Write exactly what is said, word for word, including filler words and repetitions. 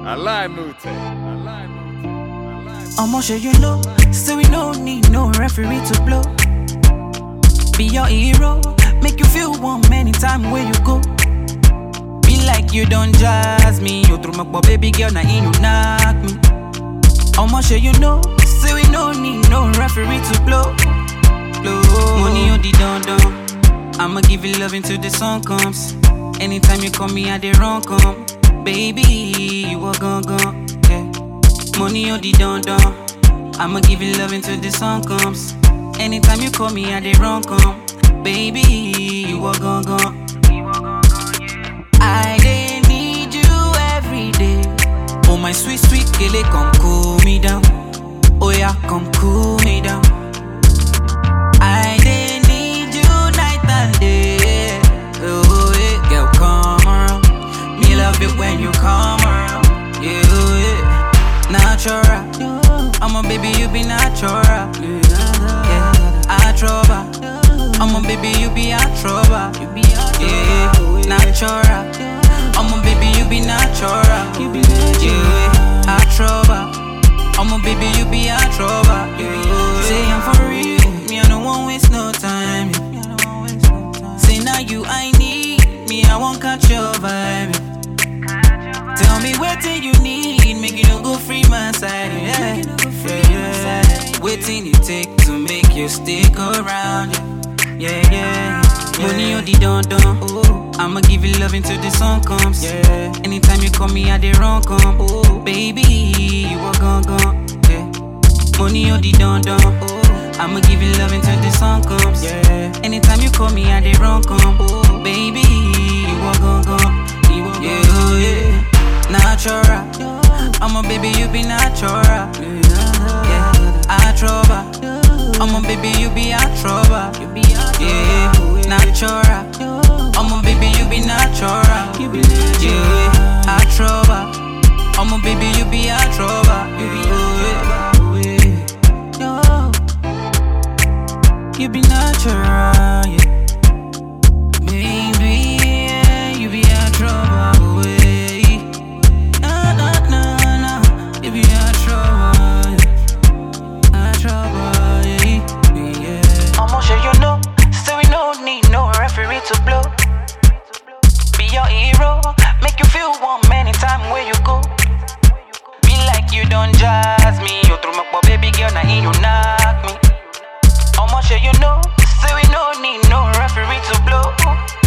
I lie, Mute. I lie, Mute. I lie. I'ma show you know, so we don't need no referee to blow. Be your hero, make you feel warm anytime where you go. Be like you don't jazz me, you throw my baby girl, now you knock me. I'ma show you know, so we don't need no referee to blow. blow. Money on the don don, I'ma give you love until the sun comes. Anytime you call me, I dey run come. Baby, you are gone gone, yeah. Money on the don don, I'ma give you love until the sun comes. Anytime you call me, I dey run come. Baby, you are gone gone. I dey need you every day. Oh my sweet sweet kele, come cool me down. Oh yeah, come cool me down. I dey need you night and day. Oh yeah, girl come around. Me love it when you come around. Yeah, yeah. Natural. I'm a baby, you be natural. Yeah, I trouble. I'm a baby, you be a trouble. Yeah, natural. I'm a baby, you be natural. Yeah, I trouble. I'm a baby, you be a trouble. Yeah, say I'm for real. Me, I don't want waste no time. Say now you I need. Me, I won't catch your vibe. Tell me what thing you need, make you no go free my side. Yeah, yeah, yeah. Waiting it take to make you stick around. Yeah, yeah. Money on the don don. Oh, I'ma give you love until the sun comes. Yeah. Anytime you call me, I dey run come. Oh, baby, you are gone gone. Yeah. Money on the don don. Oh, I'ma give you love until the sun comes. Yeah. Anytime you call me, I dey run come. Oh, baby, you are gone gone. Yeah, yeah. Natural. I'm a baby, you be natural. Yeah, I trouble. I'm a baby, you be a trouble. Yeah, natural. I'm a baby, you be natural. Yeah, I trouble. I'm a baby, you be a trouble. Yeah, you be natural. Yeah, baby, yeah, you be a trouble. To blow. Be your hero, make you feel warm anytime where you go. Be like you don't jazz me, you throw my baby girl, now you knock me. I'ma show you know, so we no need no referee to blow.